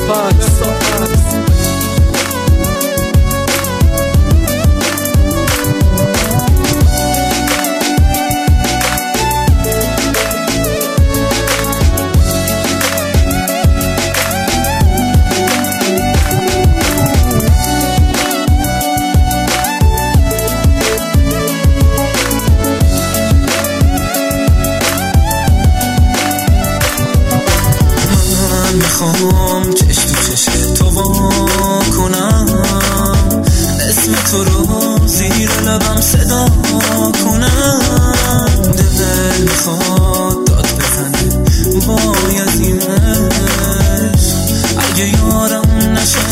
میخوام چش تو چش تو وا کنم، اسم تو رو زیر لبم صدا کنم. دل میخواد داد بزنه باید عشق، اگه یارم نشه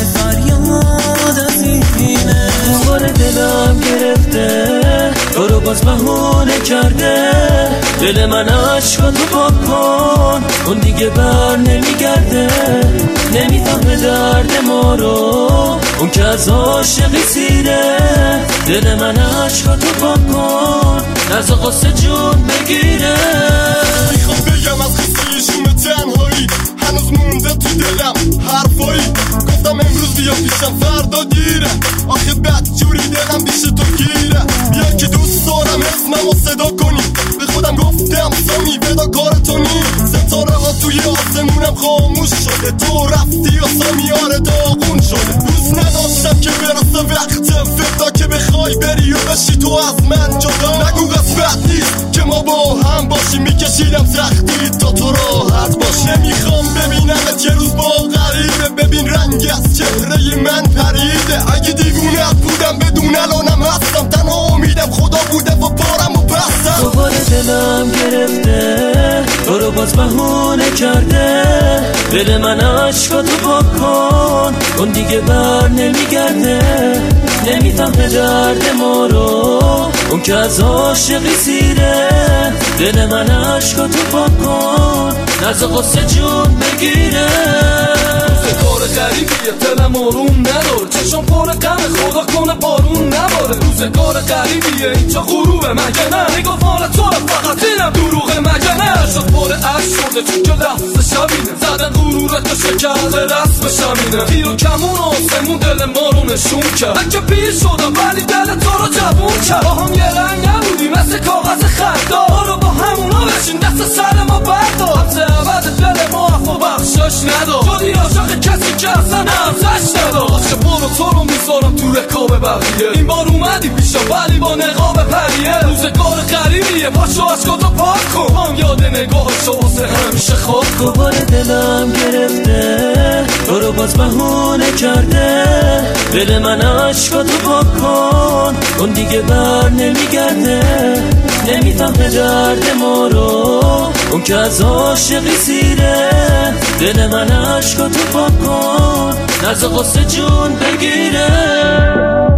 فریاد از اینه. دوباره دلم گرفته تو رو باز بهونه کرده، دل من عشقاتو پاک کن، اون دیگه بر نمیگرده. نمیفهمه درد ما رو اون که از عاشقی سیره، دل من عشقاتو پاک کن، نزا قصه جون بگیره. میخوام بگم از قصه شوم تنهایی، هنوز مونده تو دلم حرفایی. گفتم امروز بیا پیشم فردا دیره، آخه بد جوری دلم پیش تو گیره. بیا که دوست دارم اسممو صدا کنی، به خودم گفتم سامی ودا کارتو نی. ستاره ها توی آسمونم خاموش شده، تو رفتی و سامیاره داغون شده. دوست نداشتم که برسه وقت فردا که بخوای بری و بشی تو از من جدا. نگو قسمت نیست که ما با هم باشیم، میکشیدم سختی تا تو راحت باش. نمیخوام ببینمت یه روز با غریبه، ببین رنگ از چهره من پریده. اگه دیوونه بودم بدون الانم هستم، تنها امیدم خدا بوده و پارم و بستم. دوباره دلم گرفته تو رو باز بهونه کرده، دل من عشقاتو پاک کن، اون دیگه بر نمیگرده. نمیفهمه درد ما رو اون که از عاشقی سیره، دل من عشقاتو پاک کن، نزا قصه جون بگیره. کار غریبیه دلم آروم نداره، چشم پر غم خدا کنه بارون نباره. روزگار غریبیه اینجا غروبه مگه نه، نگاه مال تو رو فقط اینم دروغه مگه نه. شد پر عشق شده چون که لحظه شبینه، زدن غرورت و شکرده رسم شمینه. تیر و کمون آسمون دل ما رو نشون کرد، من که پیر شدم ولی دل تو رو جوون کرد. با هم یه رنگ نبودی مثل کاغذ خطدار، حالا با همونا بشین دست سر ما بردار. همزه عبد دل ما عفو بخشش ندار، شدی عاشق کسی که اصلا نفسش ندار. عاشق برو تو رو میذارم تو رکاب بقیه، این بار اومدی پیشم ولی با نقاب پریه. روزگار غریبیه پاشو عشقاتو پاک کن، هم یاد نگاهشو واسه همیشه خاک کن. دوباره دلم گرفته تو رو باز بهونه کرده، دل من عشقاتو پاک کن، اون دیگه بر نمیگرده. نمیفهمه درد ما رو اون که از عاشقی سیره، دل من عشقاتو پاک کن، نزا قصه جون بگیره.